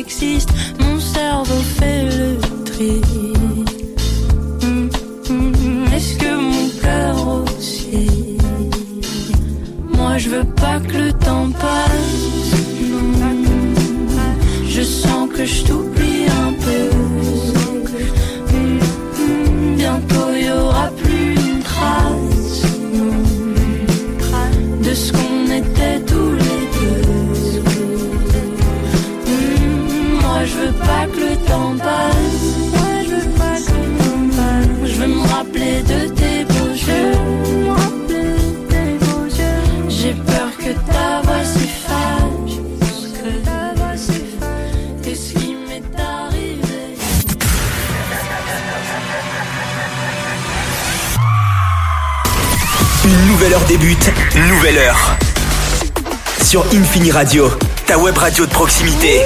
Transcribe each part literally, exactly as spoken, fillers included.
existe, mon cerveau fait le tri. Mmh, mmh, est-ce que mon cœur aussi? Moi je veux pas que le temps passe, non. Je sens que je t'oublie un peu. Mmh, mmh, bientôt y aura plus une trace, non, de ce qu'on était tous les deux. Mmh, moi je veux pas que le temps passe. Moi je veux pas que le temps passe. Je veux me rappeler de tes beaux yeux. J'ai peur que ta voix s'efface. Que ta voix s'efface. Qu'est-ce qui m'est arrivé? Une nouvelle heure débute, nouvelle heure. Sur Infini Radio, ta web radio de proximité.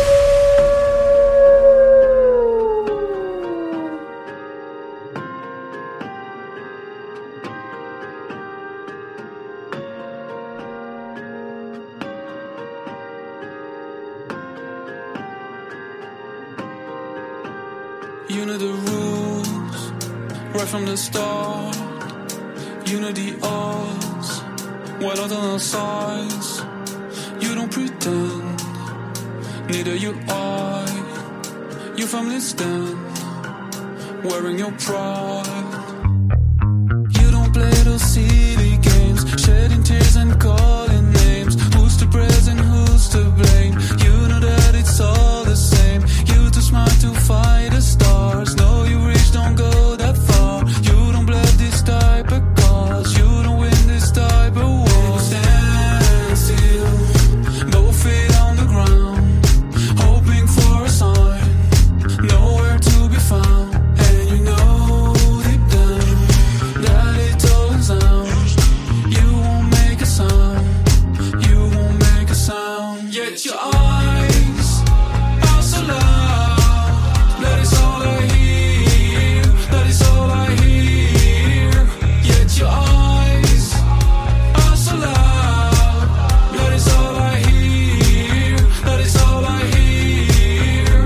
You know the rules, right from the start. You know the odds, what are the sides? You don't pretend, neither you I. Your family stand, wearing your pride. You don't play those silly games, shedding tears and calling names. Who's to praise and who's to blame? You know that it's all the same. You too smart to fight the stars. No, you reach, don't go that far. You don't blab this type of cause. You don't win this type of war. Stand still, both feet on the ground, hoping for a sign, nowhere to be found. And you know deep down that it all sounds. You won't make a sound, you won't make a sound. Yet your eyes are so loud, that is all I hear, that is all I hear. Yet your eyes are so loud, that is all I hear, that is all I hear.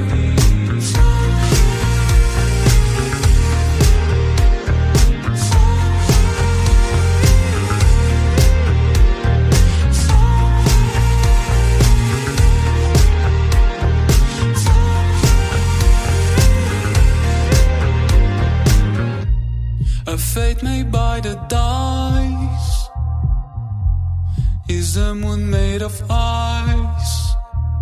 A fate made by the dice. Is the moon made of ice?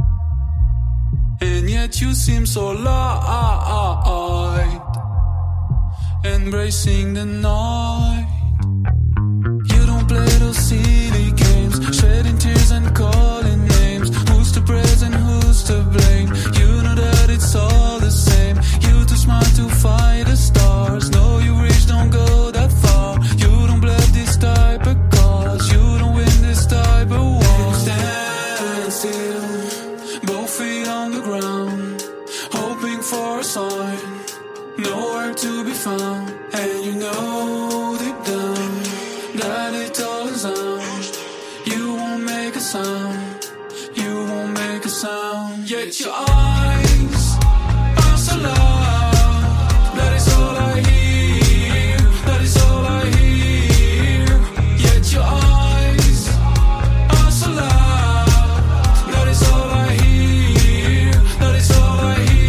And yet you seem so light, embracing the night. You don't play those silly games, shedding tears and calling names. Who's to praise and who's to blame? You know that it's all the same. You too smart to fight the stars. No, you reach, don't go that far. You don't blab this type of cause. You don't win this type of war. Stand still, both feet on the ground, hoping for a sign, nowhere to be found. And you know deep down that it all sounds. You won't make a sound, you won't make a sound. Yet your eyes are so loud, that is all I hear, that is all I hear. Yet your eyes are so loud, that is all I hear, that is all I hear.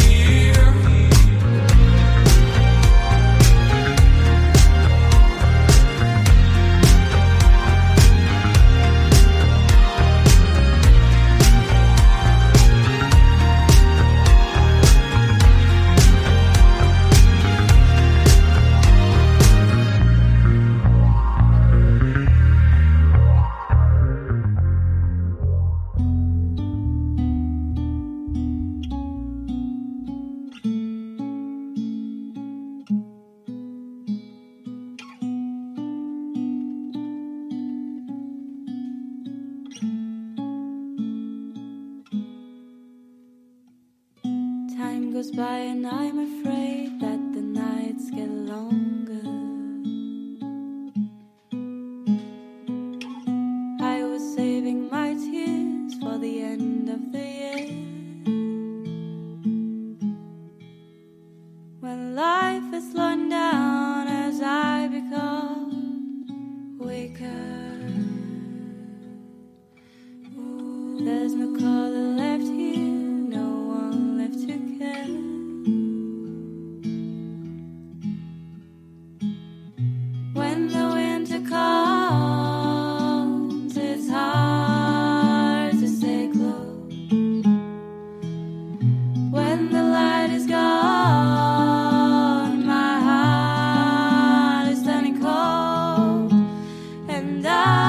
Time goes by and I'm afraid that the nights get longer. I was saving my tears for the end of the year. There's no color left here, no one left to care. When the winter comes, it's hard to stay close. When the light is gone, my heart is turning cold, and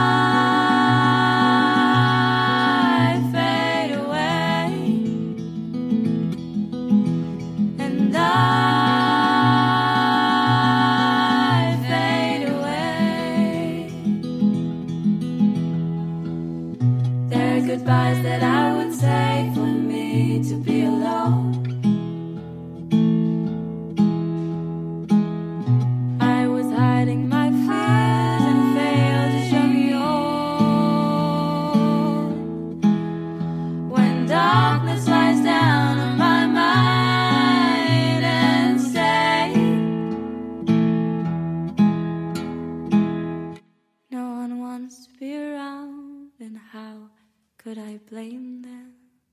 I fade away, and I fade away. There are goodbyes that I would say for me to be alone. I was hiding my fears and failed to show me all. When darkness lies down on my mind and say, no one wants to be around, and how could I blame them?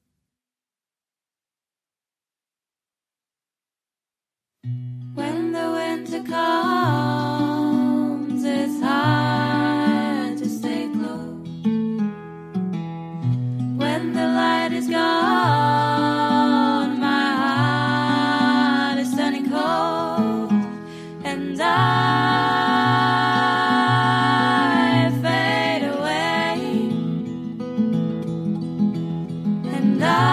When the winter comes, it's hard to stay close. When the light is gone, my heart is turning cold, and I fade away, and I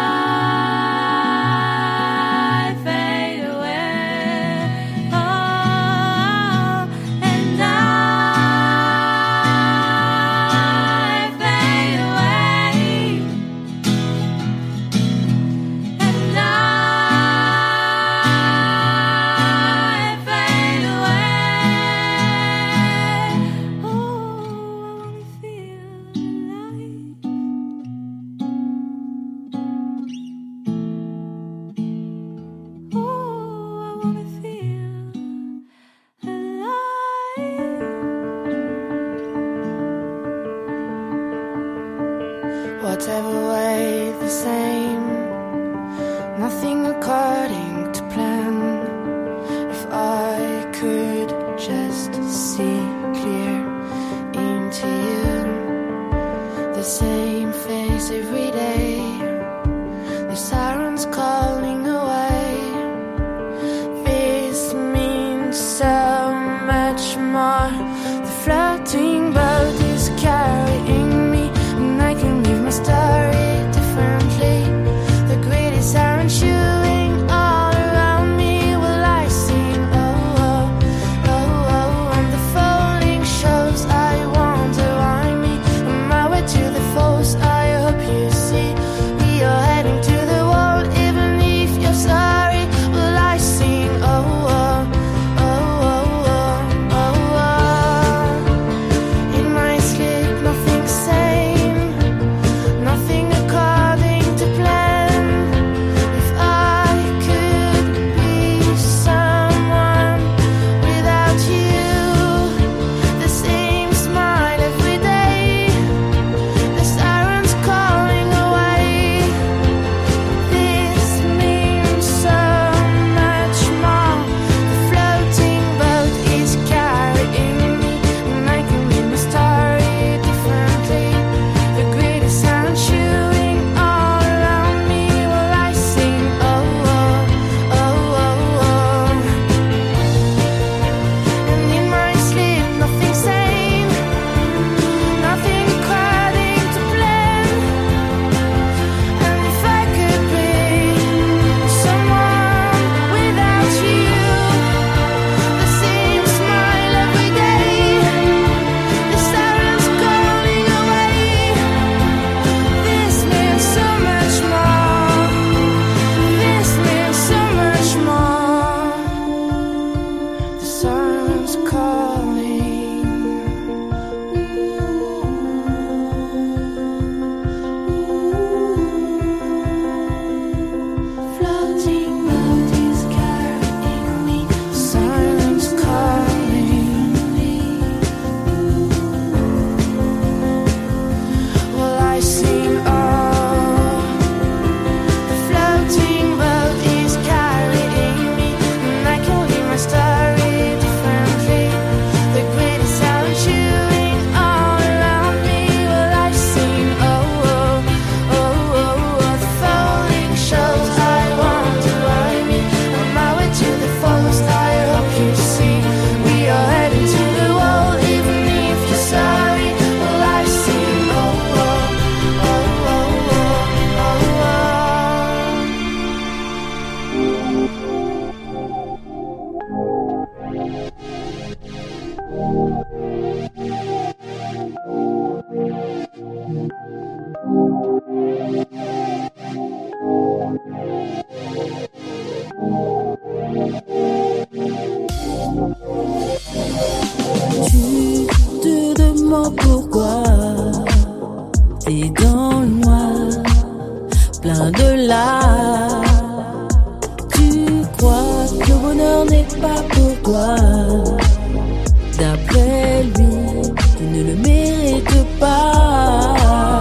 fade away. Oh, and I fade away, and I fade away. Oh, I wanna feel alive. Oh, I wanna feel alive. Whatever way the same, nothing according to plan. If I could just see clear into you, the same face every day, the sirens calling away. This means so much more. The floating boat is carrying me, and I can live my story differently. Tu te demandes pourquoi t'es dans le noir, plein de larmes. Tu crois que le bonheur n'est pas pour toi. D'après lui, tu ne le mérites pas.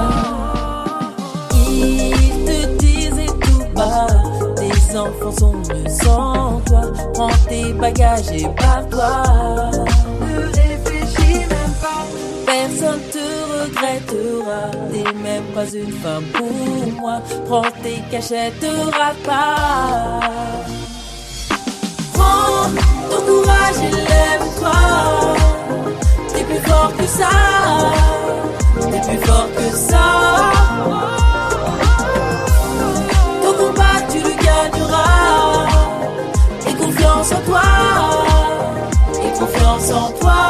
Il te disait tout bas, tes enfants sont mieux sans toi. Prends tes bagages et barre-toi. Ne réfléchis même pas, personne te regrettera. T'es même pas une femme pour moi. Prends tes cachettes, te rate pas. Prends ton courage et lève-toi. T'es plus fort que ça. T'es plus fort que ça. Ton combat tu le gagneras. Et confiance en toi. Et confiance en toi.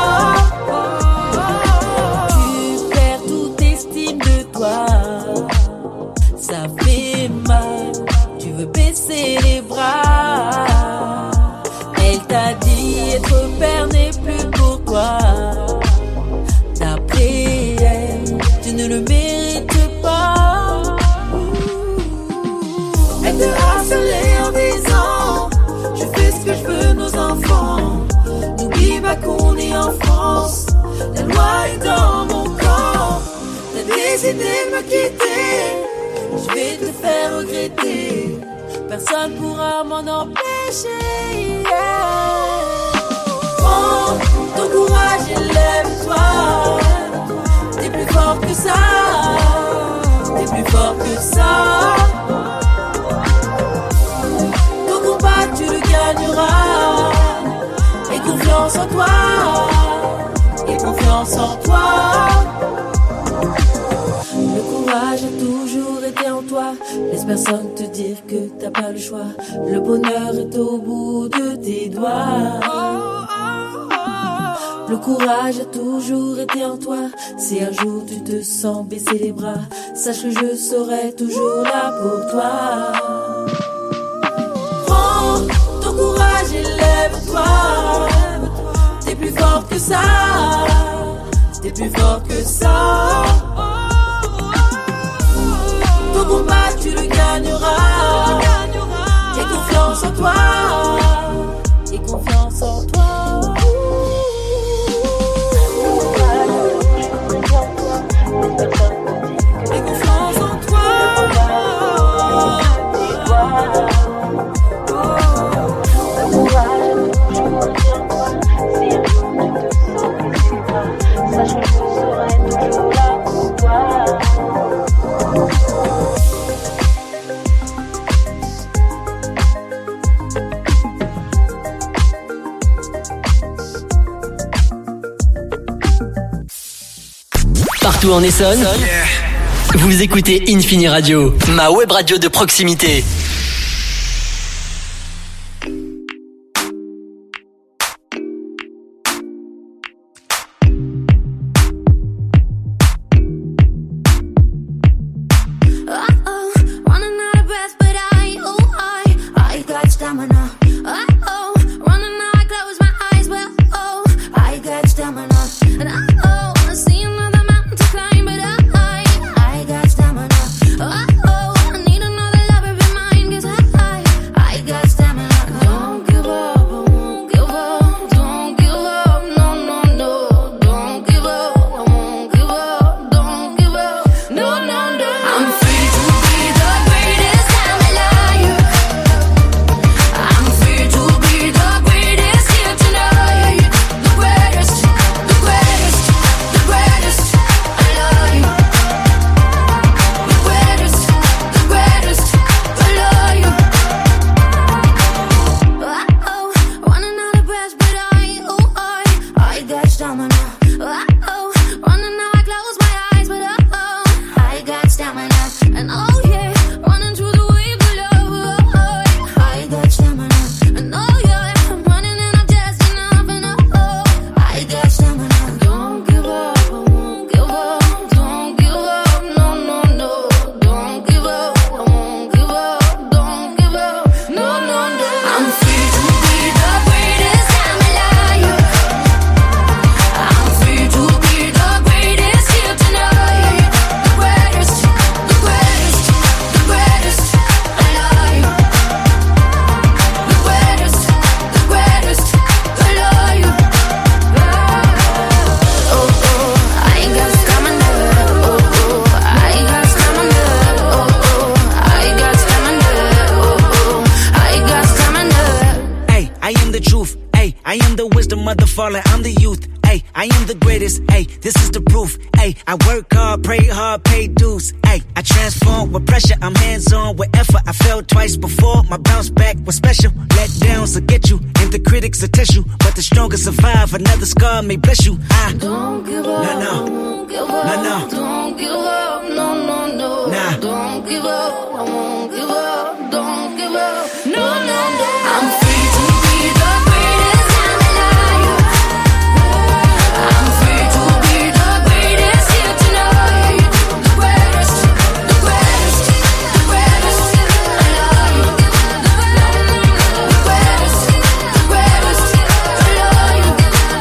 Tu perds toute estime de toi. Ça fait mal. Tu veux baisser les bras. Elle t'a dit être père n'est plus pour toi. D'après elle, tu ne le mérites pas. Elle te harcelait en disant je fais ce que je veux nos enfants. N'oublie pas qu'on est en France. La loi est dans mon corps. T'as décidé de me quitter. Je vais te faire regretter. Personne pourra m'en empêcher. Yeah. Prends ton courage et lève-toi. T'es plus fort que ça. T'es plus fort que ça. Ton combat tu le gagneras. Et confiance en toi. Et confiance en toi. Le courage a toujours été en toi. Laisse personne te dire que t'as pas le choix. Le bonheur est au bout de tes doigts. Le courage a toujours été en toi. Si un jour tu te sens baisser les bras, sache que je serai toujours là pour toi. Prends ton courage et lève-toi. T'es plus fort que ça. T'es plus fort que ça. Ton combat tu le gagneras. Et confiance en toi. Et confiance en toi. Et confiance en toi. Sache que je serai toujours là pour toi. Partout en Essonne, yeah. Vous écoutez Infini Radio, ma web radio de proximité. I got stamina. Oh, oh, I need another lover behind. 'Cause I mother falling, I'm the youth. Ay, I am the greatest. Ay, this is the proof. Ay, I work hard, pray hard, pay dues. Ay, I transform with pressure. I'm hands on with effort. I fell twice before. My bounce back was special. Let downs will get you, and the critics will test you. But the strongest survive. Another scar may bless you. I don't give up. No, no. Won't give up. No, no. Don't give up. No, no, no. Nah. Don't give up. I won't give up. Don't give up. No, no, no. I'm free to be the greatest. I'm alive. I'm free to be the greatest here tonight. The greatest, the greatest, the greatest. I love you. The greatest, the greatest. I love you.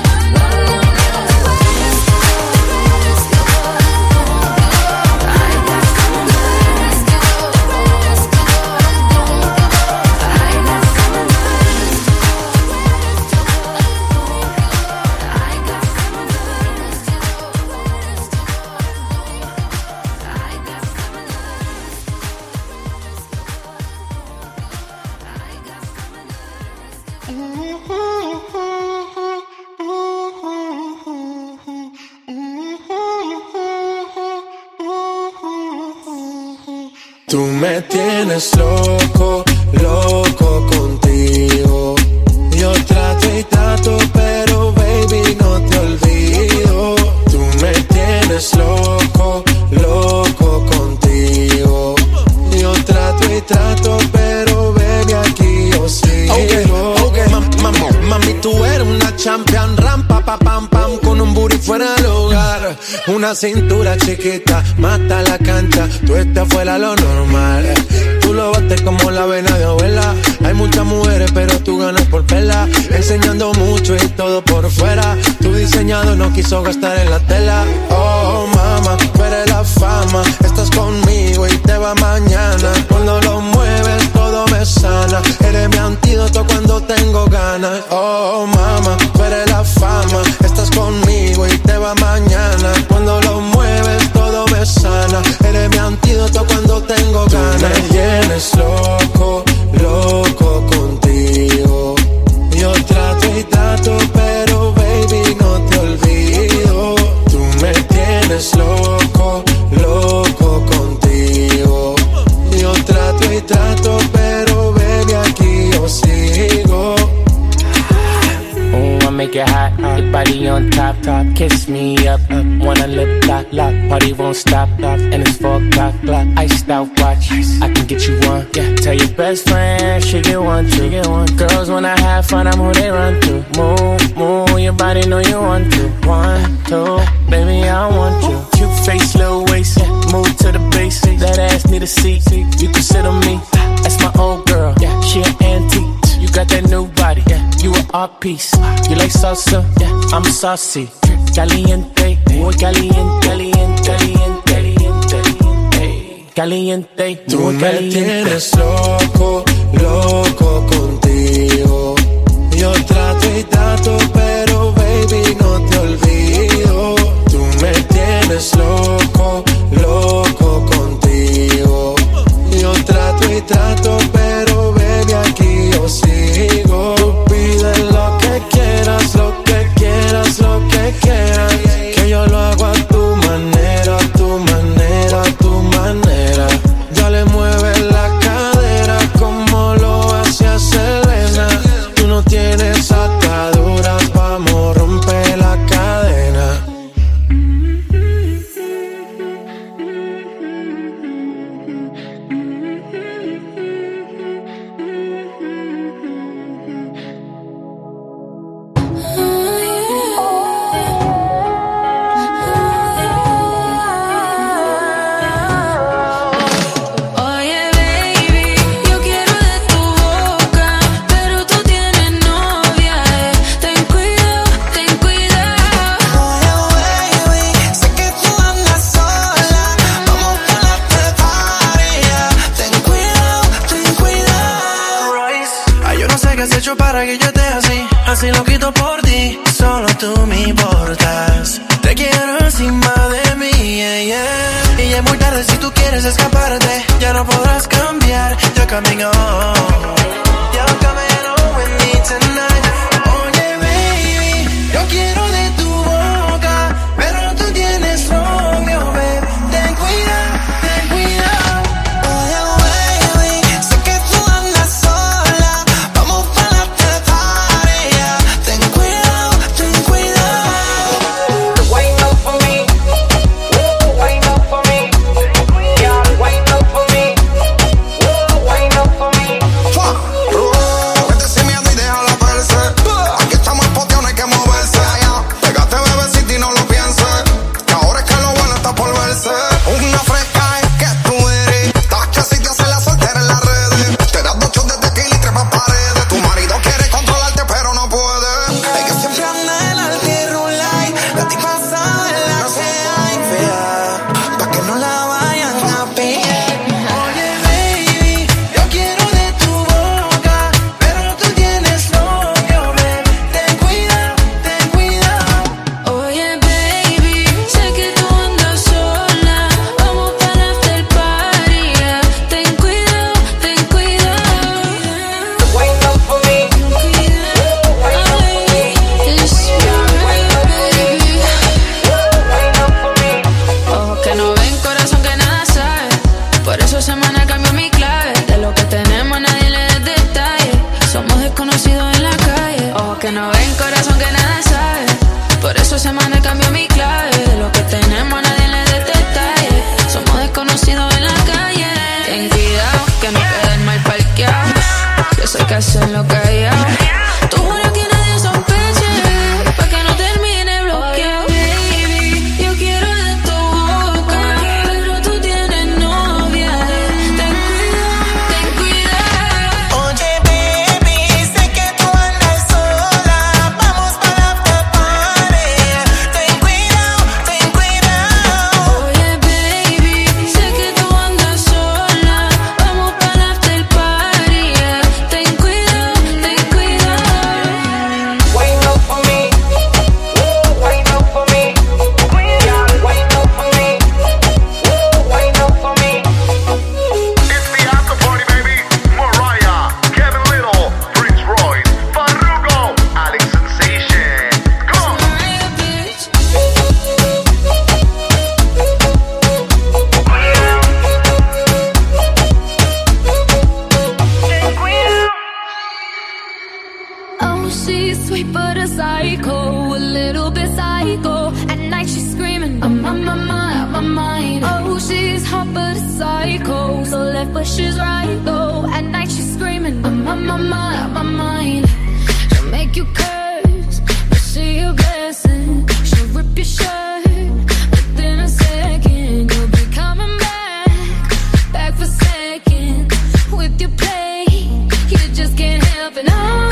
Tú me tienes loco, loco contigo. Yo trato y trato, pero baby no te olvido. Tú me tienes loco, loco contigo. Yo trato y trato, pero baby aquí yo sigo. Okay, okay. Mam, mam, mami, tú eres una champion, rampa, pa, pam, pam, con un booty fuera del hogar. Una cintura chiquita, mata la cancha, tú estás fuera lo normal. Tú lo bates como la vena de abuela. Hay muchas mujeres, pero tú ganas por vela. Enseñando mucho y todo por fuera. Tu diseñado no quiso gastar en la tela. Oh, mama, tú eres la fama. Estás conmigo y te va mañana. Cuando lo mueves, todo me sana. Eres mi antídoto cuando tengo ganas. Oh, mama, tú eres la fama. Estás conmigo y te va mañana. Cuando lo mueves, todo me sana. Eres mi antídoto cuando tengo ganas. Tú me tienes loco, loco contigo. Yo trato y trato, pero baby no te olvido. Tú me tienes loco, loco contigo. Yo trato y trato, pero baby aquí yo sigo. Ooh, I make it hot, your body on top, top. Kiss me up, up. Wanna lip lock, lock. Party won't stop, stop. And it's four o'clock, clock. Iced out watch, I can get you one. Yeah, tell your best friend she get one, she get one. Girls when I have fun, I'm who they run to. Move, move, your body know you want to. One, two, baby I want you. Cute face, little waist, yeah. Move to the base. That ass need a seat, you can sit on me. That's my old girl, yeah. She an antique. You got that new body, yeah. You an art piece. You like salsa, yeah. I'm saucy. Caliente, muy caliente, caliente, caliente, caliente, caliente. Tú me tienes loco, loco contigo. Yo trato y trato, pero baby no te olvido. Tú me tienes loco, loco contigo. Yo trato y trato, pero baby aquí yo sigo. Tú pides lo que quieras, lo que quieras, lo que quieras. Que yo lo hago a tu manera, a tu manera, a tu manera. Ya le mueves la cadera como lo hacía Selena. Tú no tienes ataduras, vamos a romper la cadena. Para que yo esté así, así lo quito por ti. Solo tú me importas. Te quiero encima de mí, yeah, yeah. Y ya es muy tarde si tú quieres escaparte. Ya no podrás cambiar. You're coming home. You're coming home with me tonight. Oye, baby, esta semana cambió mi clave. De lo que tenemos nadie le dé detalle. Somos desconocidos en la calle. Ten cuidado que no queden mal parqueados. Que eso hay que hacerlo callado. Tú juras que nadie sospeche, pa' que no termine bloqueado. Baby, yo quiero de tu boca, pero tú tienes novia. Ten cuidado, ten cuidado. Oye, baby, sé que tú andas sola. Vamos para la after party. Ten cuidado, ten cuidado. Oye, baby, sé que tú andas sola. Vamos para la after party. Ten cuidado, ten cuidado. Wait up for me. Wait up for me. Yeah, wait up for me. Wait up for me. It's the after party, baby. Mariah, Kevin Little, Prince Royce, Farruko, Alex Sensation. Come on. Mariah, bitch. Oh, she's sweet but a psycho, a little bit psycho. At night she's screaming, I'm on my mind, my mind. Oh, she's hot but a psycho, so left but she's right though. At night she's screaming, I'm on my mind, my mind. She'll make you curse, but she a blessing. She'll rip your shirt within a second. You'll be coming back, back for seconds with your play. You just can't help it, no.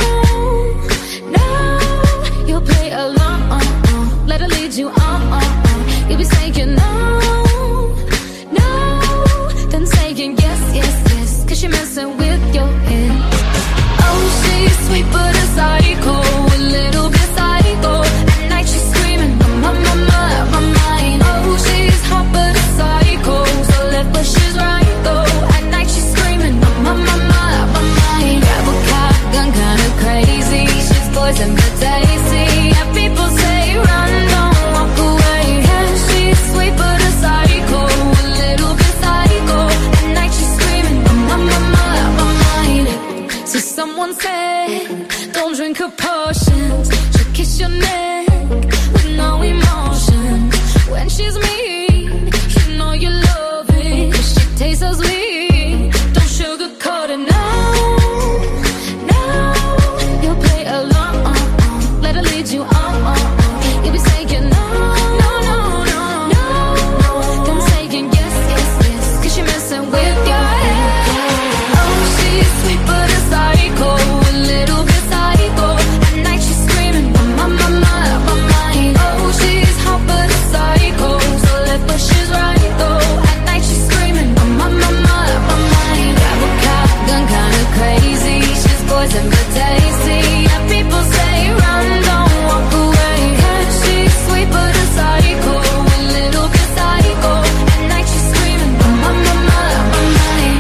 No, you'll play along, let her lead you on. You'll be saying no, no, then saying yes, yes, yes, cause you're messing with your head. Oh, she's sweet but a psycho, a little bit psycho. At night she's screaming, I'm on my mind, my mind. Oh, she's hot but a psycho, so left but she's right though. At night she's screaming, I'm on my mind, my mind. Grab a cop, gun kinda crazy. She's poison but tasty. Yeah, people say run, don't walk away. Yeah, she's sweet but a psycho, a little bit psycho. At night she's screaming, I'm on my mind, my mind. So someone said, don't drink her potions. She'll kiss your neck with no emotion. When she's mean, you know you love it, 'cause she tastes so sweet. Don't sugarcoat it, no, no. You'll play along, let her lead you on. You'll be saying no, no, no, no, no. Then saying yes, yes, yes, 'cause you're messing with your head. Oh, she's sweet but a psycho, a little bit psycho. At night she's screaming, I'm on my mind, my mind. Oh, she's hot but a psycho, so left but she's right though. At night she's screaming, I'm on my mind, my mind. Grab a cop, gun kinda crazy. She's poison but tasty. Yeah, people say run, don't walk away. Yeah, she's sweet but a psycho, a little bit psycho. At night she's screaming, I'm on my mind, my mind.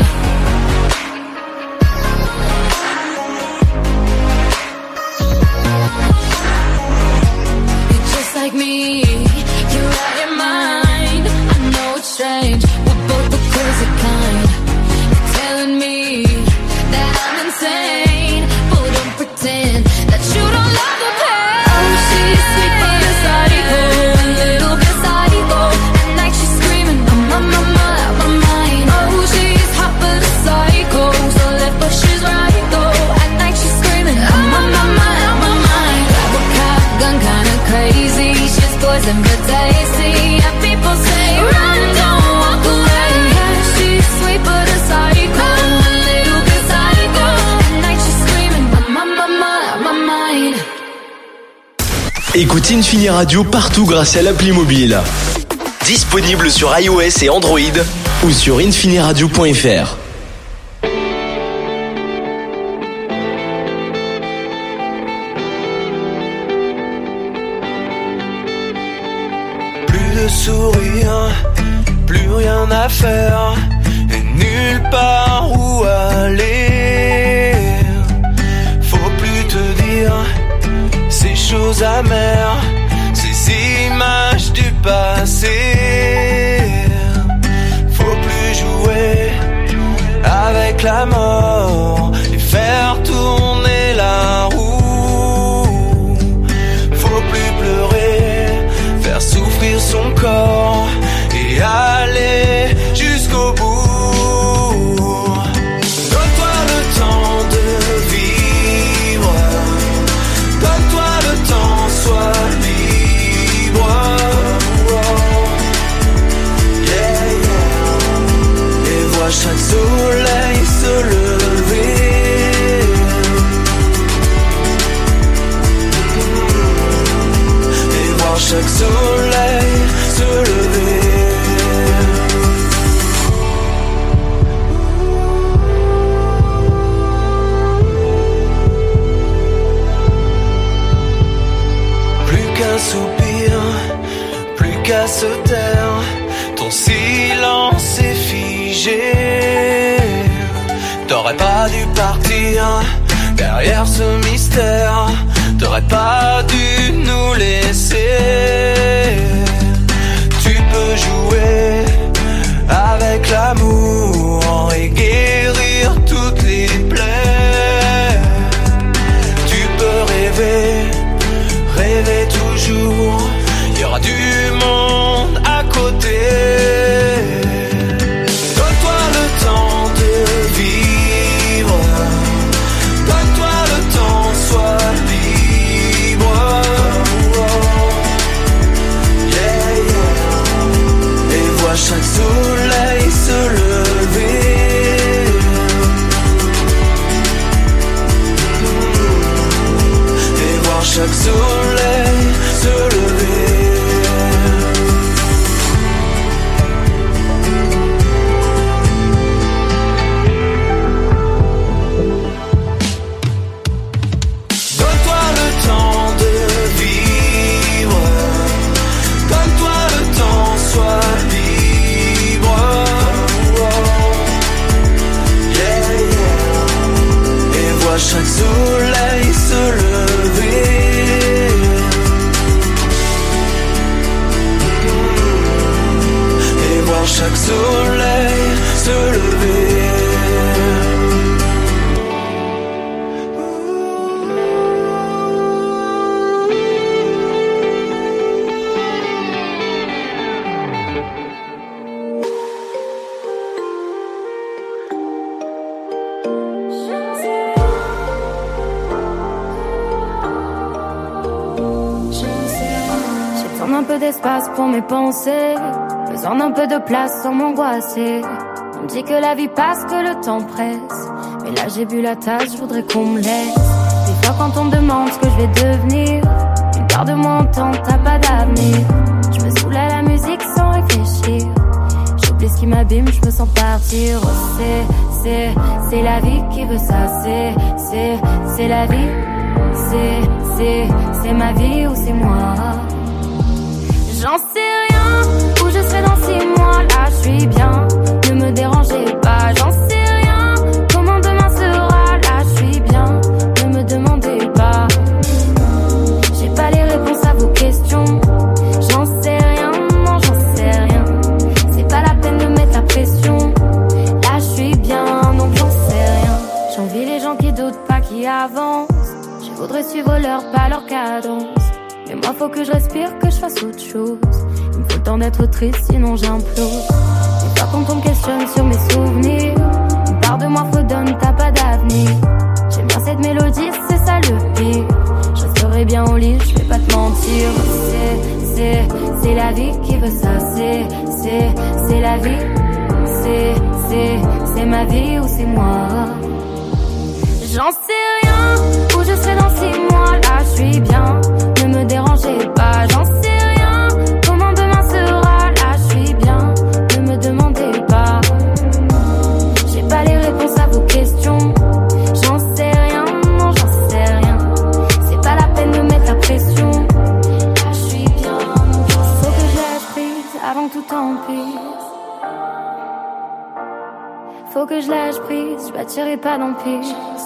You're just like me, you're out your mind. I know it's strange, we're both the crazy kind. You're telling me that I'm insane, but don't pretend that you don't love the pain. Oh, she's sweet but a psycho, a little bit psycho. At night she's screaming, I'm on my mind, my mind. Oh, she's hot but a psycho, so left but she's right though. At night she's screaming, I'm on my mind, my mind. Grab a cop, gun kinda crazy. She's poison but tasty. Yeah, people say run, don't walk away. Yeah, she's sweet but a psycho, a little bit psycho. At night she's screaming, I'm on my mind, my mind. Écoute Infini Radio partout grâce à l'appli mobile. Disponible sur iOS et Android ou sur infiniradio point f r. Plus de sourire, plus rien à faire, et nulle part où aller. Faut plus te dire ces choses amères, ces images du passé. Faut plus jouer avec la mort et faire tourner la roue. Faut plus pleurer à se taire, ton silence est figé. T'aurais pas dû partir derrière ce mystère, t'aurais pas dû nous laisser. Tu peux jouer avec l'amour et guérir toutes les plaies. Tu peux rêver, rêver toujours, il y aura du monde à côté. Donne-toi le temps de vivre, donne-toi le temps, sois libre. Yeah, yeah. Et vois chaque soleil se lever. Et voir chaque soleil se lever. Donne-toi le temps de vivre, donne-toi le temps, sois libre. Yeah, yeah. Et vois chaque soleil se lever. Et voir chaque soleil se lever. J'ai besoin d'un peu d'espace pour mes pensées, besoin d'un peu de place sans m'angoisser. On me dit que la vie passe, que le temps presse, mais là j'ai bu la tasse, je voudrais qu'on me laisse. Des fois quand on me demande ce que je vais devenir, une part de moi entend t'as pas d'avenir. Je me saoule à la musique sans réfléchir, j'oublie ce qui m'abîme, je me sens partir. Oh, c'est, c'est, c'est la vie qui veut ça, c'est, c'est, c'est la vie. C'est, c'est, c'est ma vie ou c'est moi. J'en sais rien, où je serai dans six mois, là je suis bien. Ne me dérangez pas, j'en sais rien. Comment demain sera, là je suis bien. Ne me demandez pas, j'ai pas les réponses à vos questions. J'en sais rien, non j'en sais rien. C'est pas la peine de mettre la pression. Là je suis bien, donc j'en sais rien. J'envie les gens qui doutent pas, qui avancent. Je voudrais suivre leur pas, leur cadence. Mais moi faut que je respire, que je fasse autre chose. Il me faut le temps d'être triste, sinon j'implose. Des fois quand on me questionne sur mes souvenirs, une part de moi fredonne, t'as pas d'avenir. J'aime bien cette mélodie, c'est ça le pire. Je resterai bien au lit, je vais pas te mentir. C'est, c'est, c'est la vie qui veut ça. C'est, c'est, c'est la vie. C'est, c'est, c'est ma vie ou c'est moi. J'en sais rien, où je serai dans six mois, là je suis bien. Ne me dérangez pas, j'en sais rien. Comment demain sera, là je suis bien. Ne me demandez pas, j'ai pas les réponses à vos questions. J'en sais rien, non j'en sais rien. C'est pas la peine de mettre la pression. Là je suis bien, faut que je lâche prise avant que tout empire. Faut que je lâche prise, je bâtirai pas d'empire.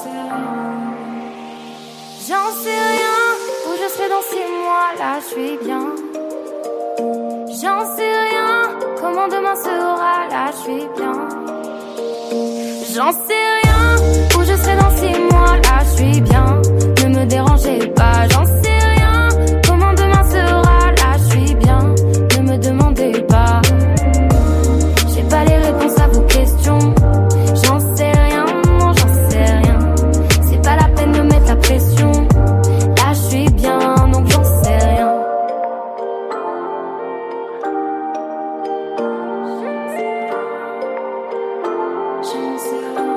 J'en sais rien, où je serai dans six mois, là je suis bien. J'en sais rien, comment demain sera, là je suis bien. J'en sais rien, où je serai dans six mois, là je suis bien. Ne me dérangez pas, j'en sais rien, comment demain sera, là je suis bien. Ne me demandez pas, j'ai pas les réponses à vos questions. J'en sais rien, non j'en sais rien. C'est pas la peine de mettre la pression. Là je suis bien, donc j'en sais rien. J'en sais rien.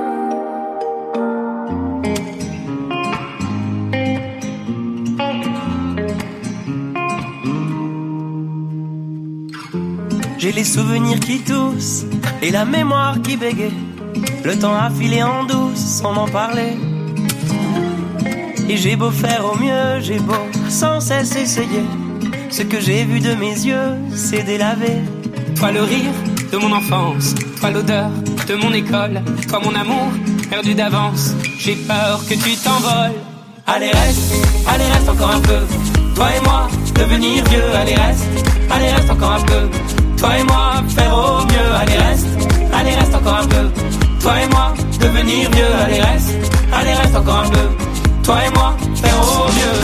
J'ai les souvenirs qui toussent et la mémoire qui bégaye. Le temps a filé en douce sans m'en parler. Et j'ai beau faire au mieux, j'ai beau sans cesse essayer. Ce que j'ai vu de mes yeux, c'est délavé. Toi le rire de mon enfance, toi l'odeur de mon école, toi mon amour perdu d'avance. J'ai peur que tu t'envoles. Allez reste, allez reste encore un peu. Toi et moi, devenir vieux. Allez reste, allez reste encore un peu. Toi et moi, faire au mieux. Allez reste, allez reste encore un peu. Toi et moi, devenir vieux. Allez reste, allez reste encore un peu. Toi et moi, faire au mieux.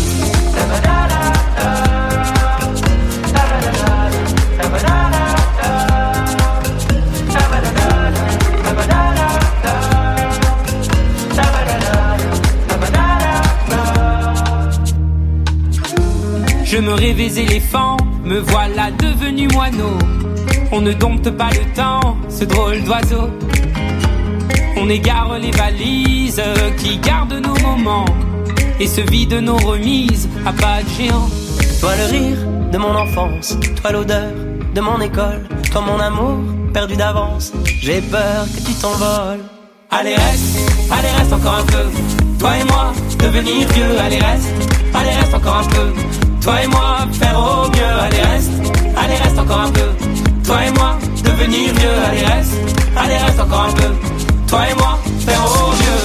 Je me rêvais éléphant, me voilà devenu moineau. On ne dompte pas le temps, ce drôle d'oiseau. On égare les valises qui gardent nos moments et se vident nos remises à pas de géant. Toi le rire de mon enfance, toi l'odeur de mon école, toi mon amour perdu d'avance. J'ai peur que tu t'envoles. Allez reste, allez reste encore un peu. Toi et moi, devenir vieux. Allez reste, allez reste encore un peu. Toi et moi, faire au mieux. Allez reste, allez reste encore un peu. Toi et moi, devenir vieux. Allez reste, allez reste encore un peu. Toi et moi, faire au mieux.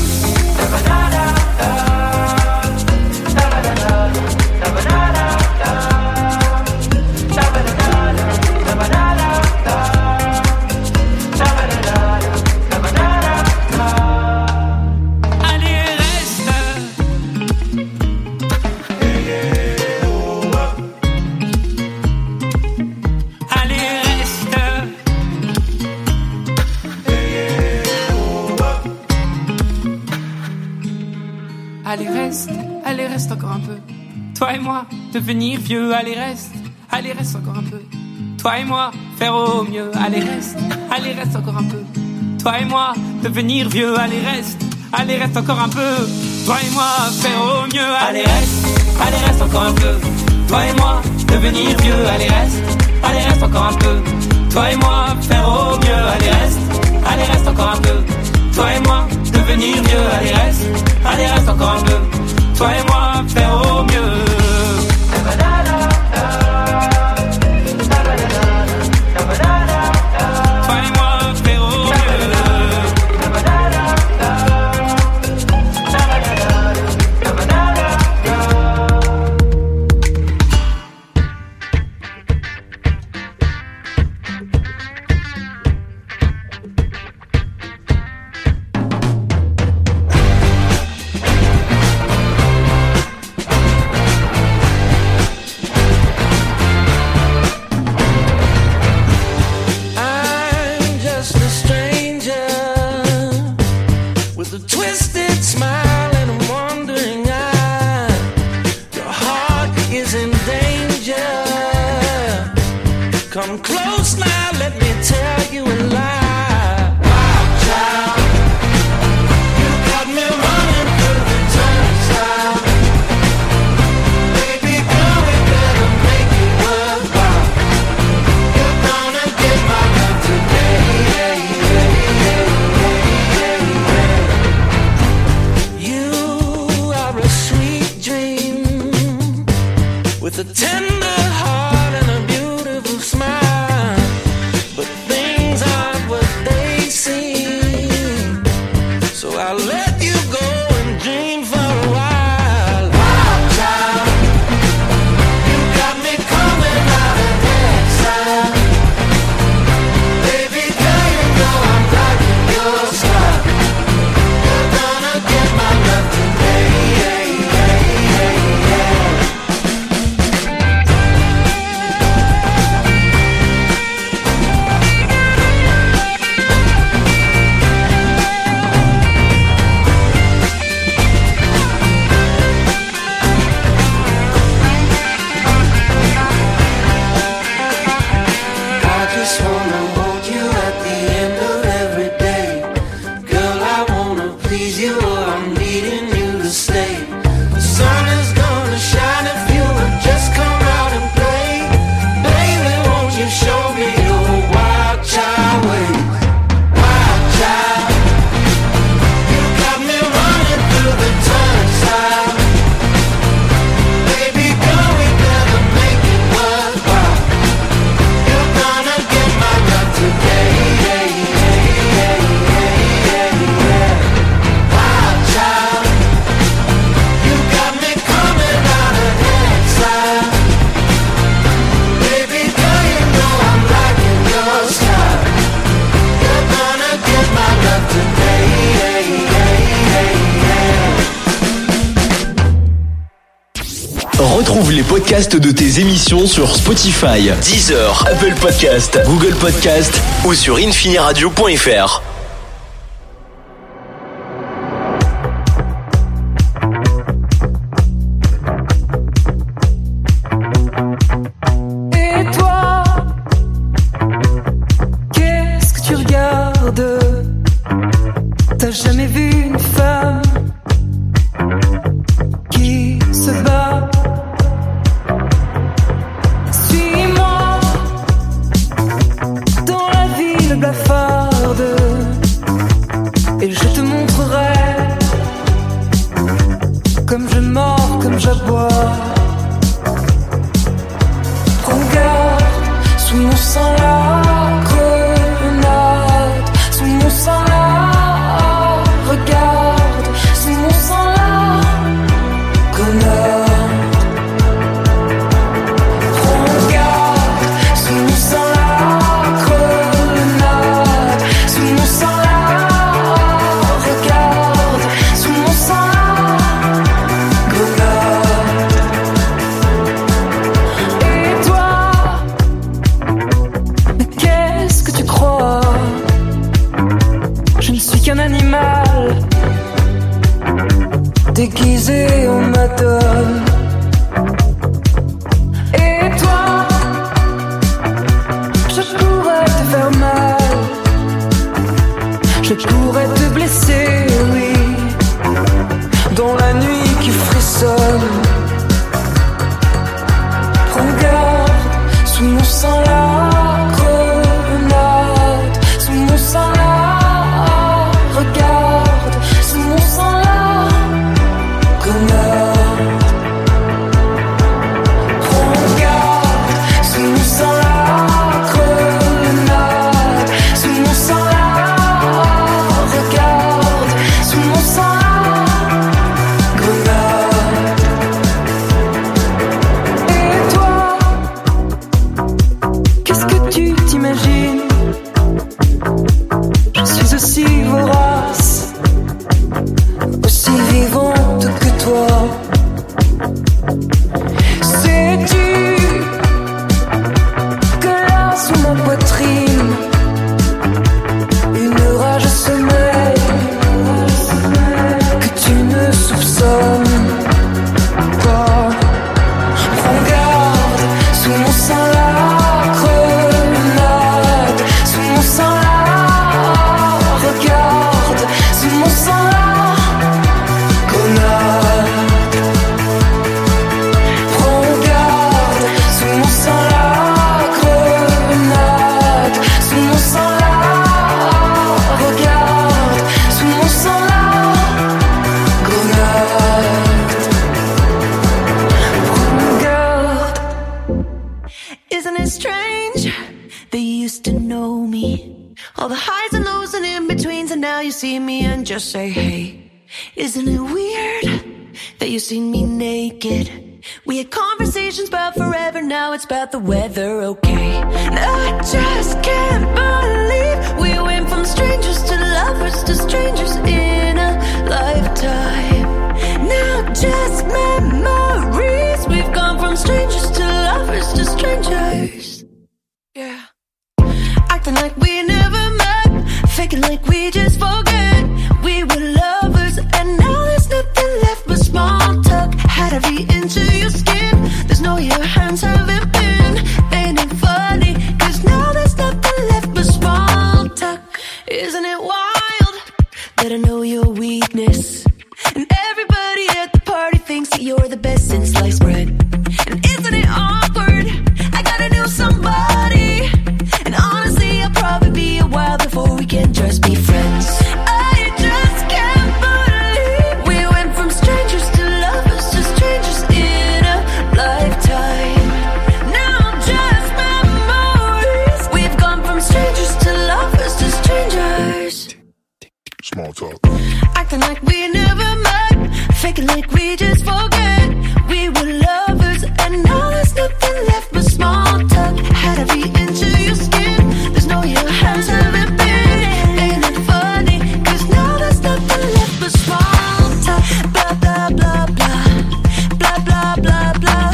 Allez reste, allez reste encore un peu. Toi et moi, devenir vieux. Allez reste, allez reste encore un peu. Toi et moi, faire au mieux. Allez reste, allez reste encore un peu. Toi et moi, devenir vieux. Allez reste, allez reste encore un peu. Toi et moi, faire au mieux. Allez reste, allez reste encore un peu. Toi et moi, devenir vieux. Allez reste, allez reste encore un peu. Toi et moi, faire au mieux. Allez reste, allez reste encore un peu. Toi et moi, devenir vieux. Allez reste, allez reste encore un peu. Toi et moi, faire au mieux. Toi et moi, faire au mieux. Come close now, let me tell you a lie. Wow, child, you got me running through the turnstile. Baby girl, we better make it worthwhile. You're gonna get my love today. Yeah, yeah, yeah, yeah, yeah. You are a sweet dream with a tender heart and a beautiful smile, but things aren't what Retrouve les podcasts de tes émissions sur Spotify, Deezer, Apple Podcast, Google Podcast ou sur infiniradio point f r. Et toi, qu'est-ce que tu regardes? T'as jamais vu une femme qui se bat? Suis-moi dans la ville blafarde et je te montrerai comme je mords, comme j'aboie. Regarde, sous mon sang la grenade, sous mon sang la, regarde, sous mon sang la grenade. Regarde, sous mon sang la grenade, sous mon sang la, regarde, sous mon sang la grenade. Et toi, mais qu'est-ce que tu crois? Je ne suis qu'un animal déguisé en madone. Et toi, je pourrais te faire mal, je pourrais te blesser, oui, dans la nuit qui frissonne. Regarde, sous mon sang la grenade, sous mon sang la, regarde, sous mon sang la grenade. Regarde, sous mon sang la grenade, sous mon sang la, regarde, sous mon sang la grenade. Et toi, qu'est-ce que tu t'imagines? Je suis aussi vorace, aussi vivante que toi. Sais-tu que là sous ma poitrine, une rage sommeille que tu ne soupçonnes pas. Regarde, sous mon sang la grenade, sous mon sang la, regarde, sous mon sang la grenade. Regarde, sous mon sang la grenade, sous mon sang la, regarde, sous mon sang la grenade. Regarde. Isn't it strange that you used to know me? All the highs and lows and in-betweens, and now you see me and just say hey. Isn't it weird that you seen me naked? We had conversations about forever, now it's about the weather, okay? And I just can't believe we went from strangers to lovers to strangers in a lifetime. Now just memories, we've gone from strangers to lovers to strangers. Yeah. Acting like we never met, faking like we just forget. We were lovers and now there's nothing left but small talk. Had to be into your skin, there's no your hands haven't been. Ain't it funny, cause now there's nothing left but small talk. Isn't it wild that I know your weakness? And everybody at the party thinks that you're the best since sliced bread. And isn't it awkward, I gotta know somebody. And honestly I'll probably be a while before we can just be friends. I just can't believe we went from strangers to lovers to strangers in a lifetime. Now just memories, we've gone from strangers to lovers to strangers. Small talk. Acting like we never met, faking like we just forget. We were lovers and now there's nothing left but small talk. Had to be into your skin, there's no your hands haven't been. Ain't it funny, cause now there's nothing left but small talk. Blah blah blah blah, blah blah blah blah.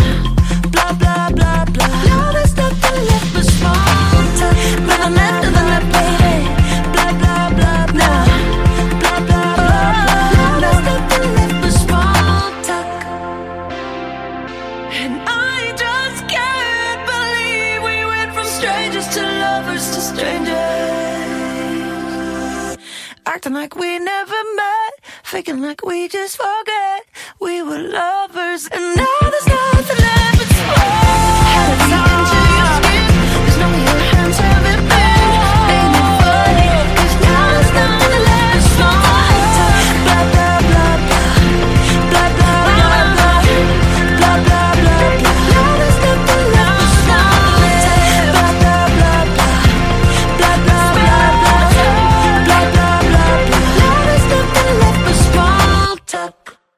never met, faking like we just forget we were lovers, and now there's nothing left but sweat. Had a time to your skin, there's no way your hands haven't been. Ain't it funny, cause now there's nothing left but sweat. Blah blah blah blah, blah blah blah blah, blah blah blah blah. Now there's nothing left but sweat. Blah blah blah blah, blah blah blah blah, blah blah blah blah. Now there's nothing left but small talk.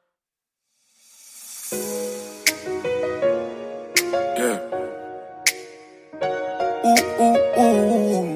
Yeah. Ooh, ooh, ooh.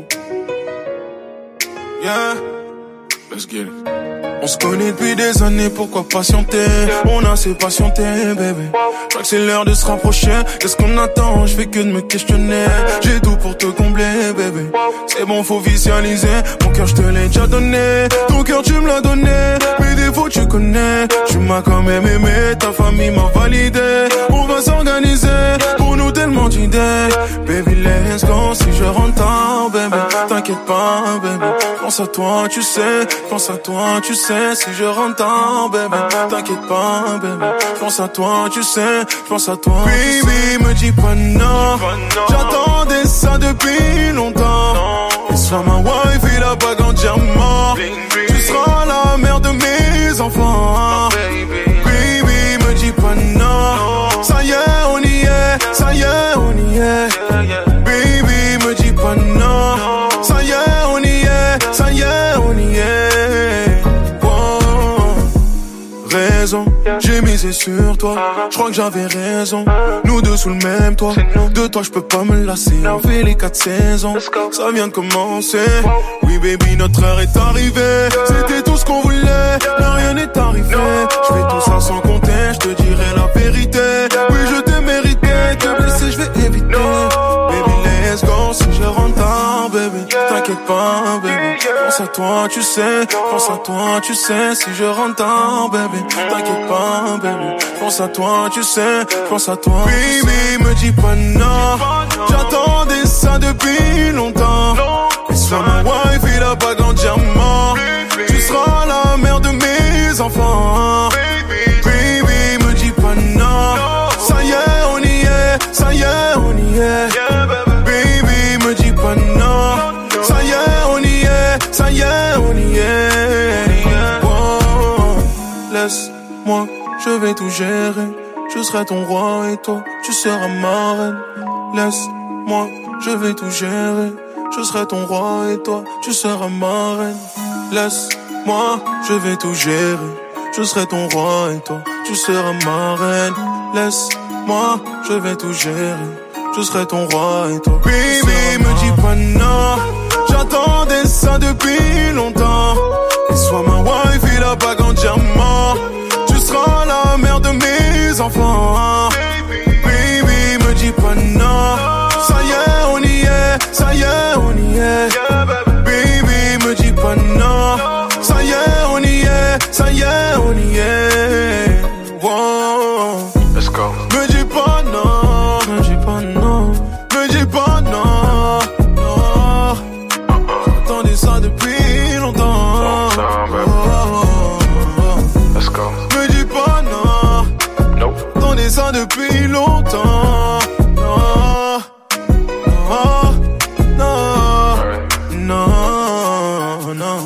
Yeah. Let's get it. On se connaît depuis des années, pourquoi patienter? On a assez patienté, bébé. Je crois que c'est l'heure de se rapprocher. Qu'est-ce qu'on attend? Je fais que de me questionner. J'ai tout pour te combler, bébé. C'est bon, faut visualiser. Mon cœur, je te l'ai déjà donné. Ton cœur, tu me l'as donné. Mes défauts, tu connais. Tu m'as quand même aimé. Ta famille m'a validé. On va s'organiser. Pour nous, tellement d'idées. Baby, let's go. Si je rentre tard, bébé. T'inquiète pas, bébé. Pense à toi, tu sais. Pense à toi, tu sais. Si je rentre tard, bébé. T'inquiète pas, bébé. Pense à toi, tu sais. Pense à toi. Baby, me dis pas non. J'attendais ça depuis longtemps. Et sois ma wife et la bague en diamant. Tu seras la mère de mes enfants. Baby, me dis pas non. Ça y est, on y est. Ça y est, on y est. Baby, me dis pas non. Ça y est, on y est. Ça y est, on y est. Raison, j'ai misé sur toi. Je crois que j'avais raison. Nous deux sous le même toit. De toi je peux pas me lasser. On fait les quatre saisons. Ça vient de commencer. Oui baby, notre heure est arrivée. C'était tout ce qu'on voulait, mais rien n'est arrivé. Je fais tout ça sans compter. Je te dirai la vérité. Oui je t'ai mérité. Te blesser je vais éviter. Baby let's go. Si je rentre tard baby, t'inquiète pas baby. Pense à toi tu sais. Pense à toi tu sais. Si je rentre tard baby, t'inquiète pas, baby. Pense à toi, tu sais. Pense à toi. Baby, me dis pas non. J'attendais ça depuis longtemps. Et sois ma wife et la bague en diamant. Tu seras la mère de mes enfants. Baby, me dis pas non. Ça y est, on y est. Ça y est, on y est. Baby, me dis pas non. Ça y est, on y est. Ça y est, on y est. Laisse-moi, je vais tout gérer. Je serai ton roi et toi, tu seras ma reine. Laisse-moi, je vais tout gérer. Je serai ton roi et toi, tu seras ma reine. Laisse-moi, je vais tout gérer. Je serai ton roi et toi, tu seras ma reine. Laisse-moi, je vais tout gérer. Je serai ton roi et toi. Baby, me dis pas non. J'attendais ça depuis longtemps. Et sois ma wife et la bague en diamant. Tu seras la mère de mes enfants. Baby, me dis pas non. Ça y est, on y est. Ça y est, on y est. Baby, me dis pas non. Ça y est, on y est. Ça y est, on y est. Wow. Let's go. Me dis pas non. Me dis pas non. Me dis pas non. Non. J'attendais ça depuis longtemps. Let's go. Me dis pas non. Nope. J'attendais ça depuis longtemps. Non. Non. Non. Non. Non.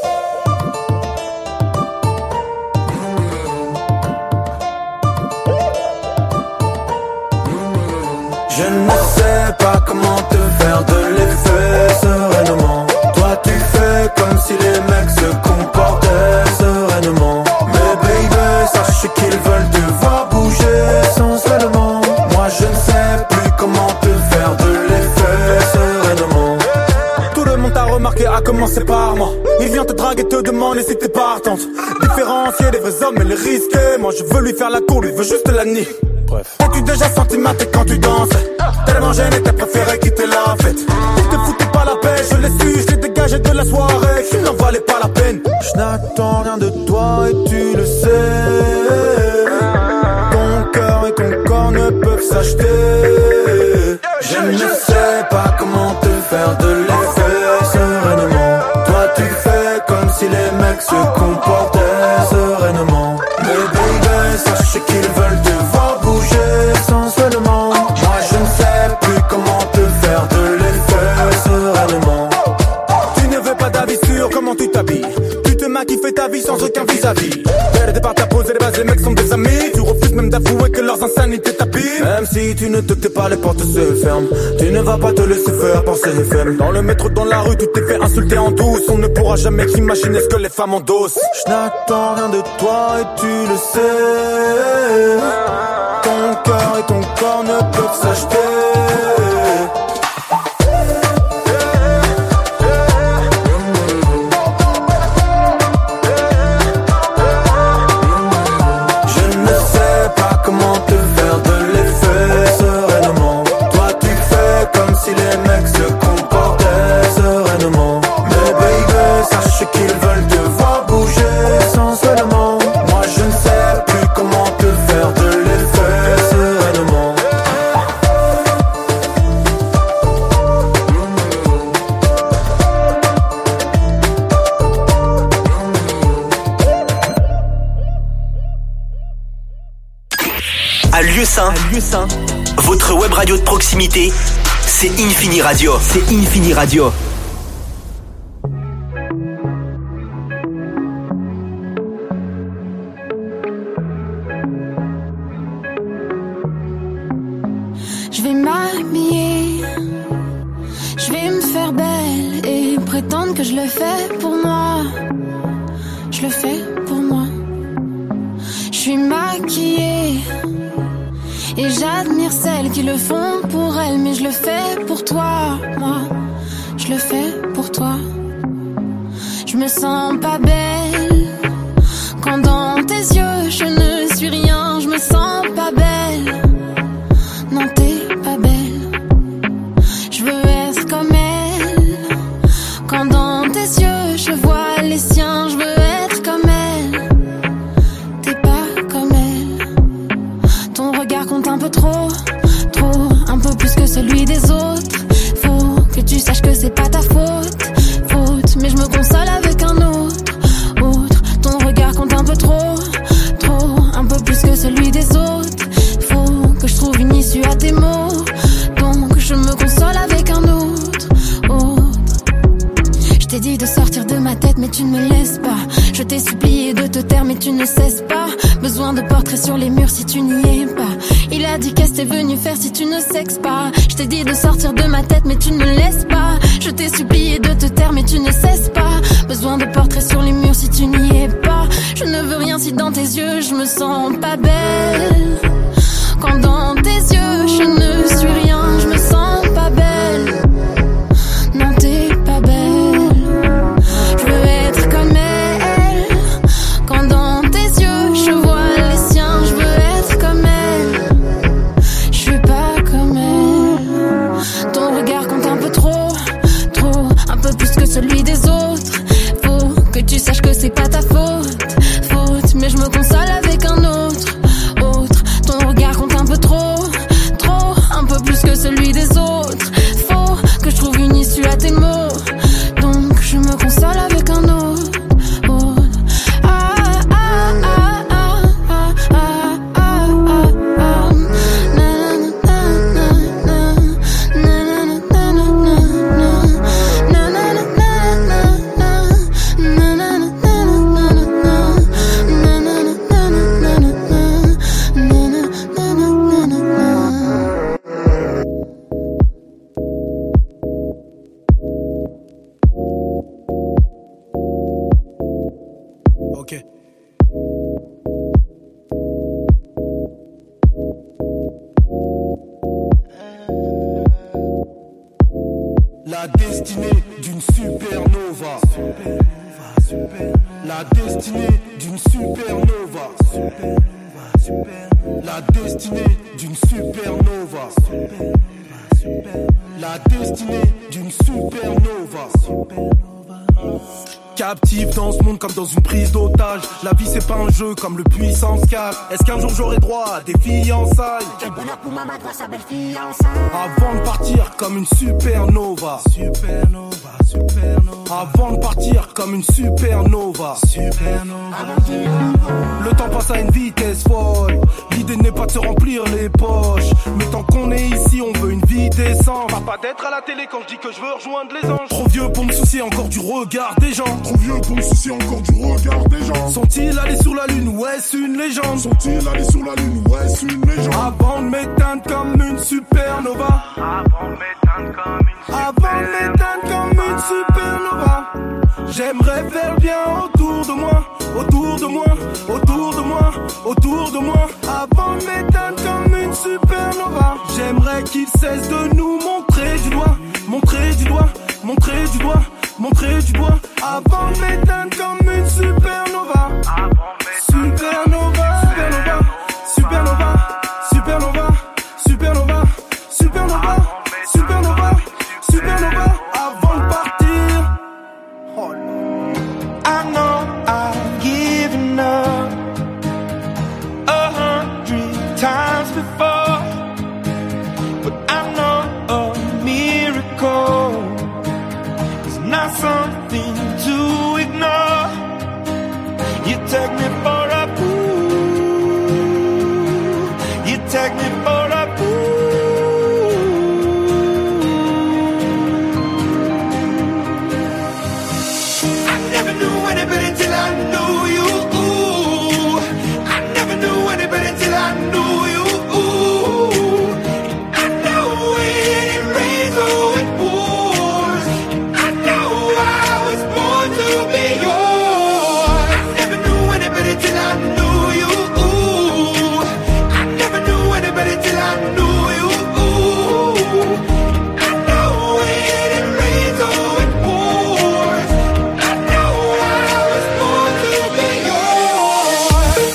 Je ne sais pas comment te faire de l'effet sereinement. Toi tu fais comme si les mecs se comportaient sereinement. Mais baby, sache qu'ils veulent te voir bouger sensuellement. Moi je ne sais plus comment te faire de l'effet sereinement. Tout le monde t'a remarqué, à commencer par moi. Il vient te draguer, te demander si t'es partante. Différencier les vrais hommes et les risquer. Moi je veux lui faire la cour, lui veut juste la nique. Bref. T'es-tu déjà sentimenté quand tu danses? Tellement gêné, t'as préféré quitter la fête. Il te foutait pas la paix, je l'ai su, je l'ai dégagé de la soirée. Qu'il n'en valait pas la peine. Je n'attends rien de toi et tu le sais. Ton cœur et ton corps ne peuvent s'acheter. Je ne sais pas comment te faire de l'effet sereinement. Toi tu fais comme si les mecs se se comportaient sereinement. Mais baby, sache qu'ils veulent te voir bouger sensuellement. Moi je ne sais plus comment te faire de l'effet sereinement. Tu ne veux pas d'avis sur comment tu t'habilles. Tu te maquilles, fais ta vie sans aucun vis-à-vis. Dès le départ t'as posé les bases, les mecs sont des amis. Tu refuses même d'avouer que leurs insanités t'abîment. Même si tu ne te tais pas, les portes se ferment. Tu ne vas pas te laisser faire par ces faibles. Dans le métro, dans la rue, tu t'es fait insulter en douce. On ne pourra jamais imaginer ce que les femmes endossent. Je n'attends rien de toi et tu le sais. Ton cœur et ton corps ne peuvent s'acheter. Lieu-Saint, votre web radio de proximité, c'est Infini Radio. C'est Infini Radio. Je vais m'habiller, je vais me faire belle et prétendre que je le fais pour moi. Je le fais pour moi. Je suis maquillée et j'admire celles qui le font pour elles, mais je le fais pour toi, moi. Je le fais pour toi. Je me sens pas belle quand dans tes yeux je ne suis rien. Je me sens pas belle. Non, t'es pas belle. Je veux être comme elle. Quand dans tes yeux je vois les siens, je veux être comme elle. T'es pas comme elle. Ton regard compte un peu trop, trop, un peu plus que celui des autres. Faut que tu saches que c'est pas ta faute, faute, mais je me console avec un autre, autre. Ton regard compte un peu trop, trop, un peu plus que celui des autres. Faut que je trouve une issue à tes mots, donc je me console avec un autre, autre. Je t'ai dit de sortir de ma tête mais tu ne me laisses pas. Je t'ai supplié de te taire mais tu ne cesses pas. Besoin de portraits sur les murs si tu n'y es pas. Il a dit qu'est-ce que t'es venu faire si tu ne sexes pas. Je t'ai dit de sortir de ma tête mais tu ne me laisses pas. Je t'ai supplié de te taire mais tu ne cesses pas. Besoin de portraits sur les murs si tu n'y es pas. Je ne veux rien si dans tes yeux je me sens pas belle. Quand dans tes yeux je ne suis rien, je me sens pas belle. Non, t'es pas belle. Je veux être comme elle. Quand dans tes yeux je vois les siens, je veux être comme elle. Je suis pas comme elle. Ton regard compte un peu trop, trop, un peu plus que celui des autres. Faut que tu saches que c'est pas ta faute, faute, mais je me console avec un autre, autre. Ton regard compte un peu trop, trop, un peu plus que celui des autres. Faut que je trouve une issue à tes mots, donc je me console avec un autre, autre. Ah, ah, ah, ah, ah, ah, ah, ah, ah. Na, na, na, na, na, na, na, na, na, na, na, na, na, na, Ok. La destinée d'une supernova. La destinée d'une supernova. La destinée d'une supernova. La destinée d'une supernova. Captif dans ce monde comme dans une prise d'otage. La vie c'est pas un jeu comme le puissance quatre. Est-ce qu'un jour j'aurai droit à des fiançailles? Quel bonheur pour maman de voir sa belle fiançaille. Avant de partir comme une supernova. Supernova, supernova. Avant de partir comme une supernova. Supernova. Le temps passe à une vitesse folle. L'idée n'est pas de se remplir les poches, mais tant qu'on est ici on veut une vie décente. Pas d'être à la télé quand je dis que je veux rejoindre les anges. Trop vieux pour me soucier encore du regard des gens. Trop vieux pour me soucier encore du regard des gens. Sont-ils allés sur la lune ou est-ce une légende? Sont-ils allés sur la lune ou est-ce une légende? Avant de m'éteindre comme une supernova. Avant de m'éteindre comme une supernova. Avant de m'éteindre comme une supernova. J'aimerais faire le bien autour de moi, autour de moi, autour de moi, autour de moi. Avant de m'éteindre comme une supernova. J'aimerais qu'ils cessent de nous montrer du doigt, montrer du doigt, montrer du doigt, montrer du doigt. Avant de m'éteindre comme une supernova. Supernova, supernova, supernova, supernova, supernova, supernova, supernova, supernova. Avant de partir. Oh no. I know I've given up a hundred times before, but I know a miracle is not something to ignore. You take me for a fool, you take me for a fool. I never knew anybody till I knew you. Ooh. I never knew anybody till I knew you. Ooh. I know when it rains or it pours. I know I was born to be yours. I never knew anybody till I knew you. Ooh. I never knew anybody till I knew you. Ooh. I know when it rains or it pours. I know I was born to be yours.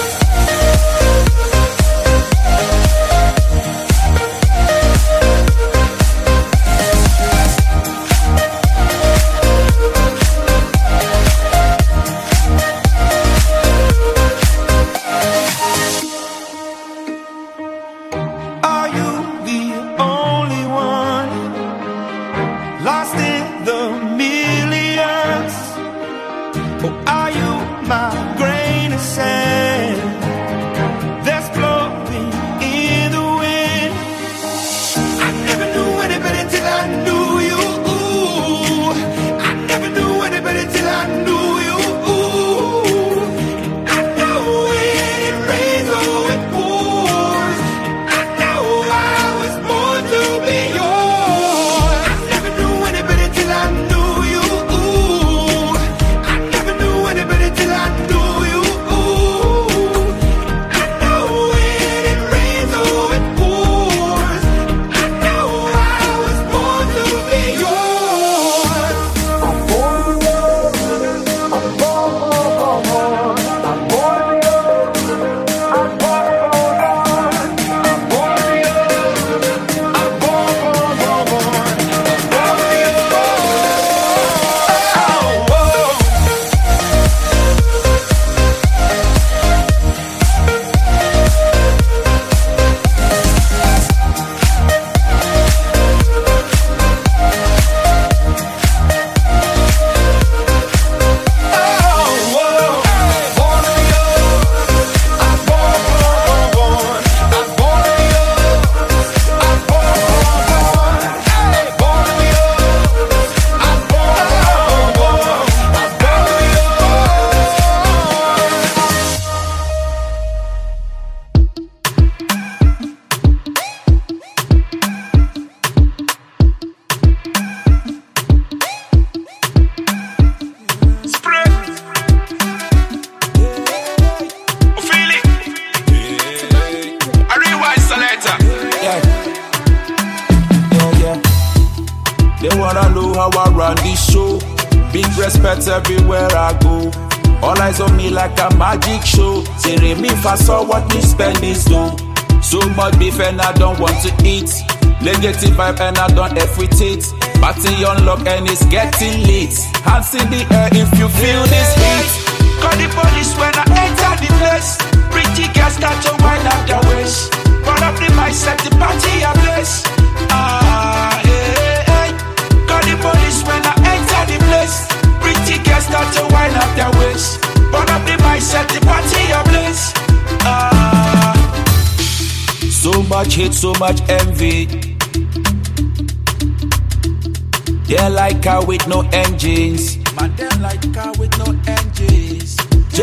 Are you the only one lost in the millions? Or are you my grain of sand that's blowing in the wind? I never knew anybody till I knew you. Ooh. I never knew anybody till I knew you. Ooh. I know when it rains or it pours. I know I was born to be yours. I never knew anybody till I knew you. Ooh. I never knew anybody till I knew you. Ooh. I know when it rains or it pours. I know I was born to be yours. I'm born to love. I'm born, born, born, born. I'm born to love. I'm born, born, born. I'm born to love. I'm born, born, born, born. I'm born to love. Oh, whoa. They wanna know how I run this show. Big respect everywhere I go. All eyes on me like a magic show. Say me if I saw what me spend this dough. So much beef and I don't want to eat. Negative vibe and I don't F with it. Party on lock and it's getting lit. Hands in the air if you feel this heat. Call the police when I enter the place. Pretty girls start to wind up their waist. Run up the mic, set the party ablaze. Ah, hey, hey. Call the police when I enter the place. Pretty girls start to wind up their waist. Run up the mic, set the party ablaze. Ah. So much hate, so much envy. They like car with no engines. Man, they like car with no engines.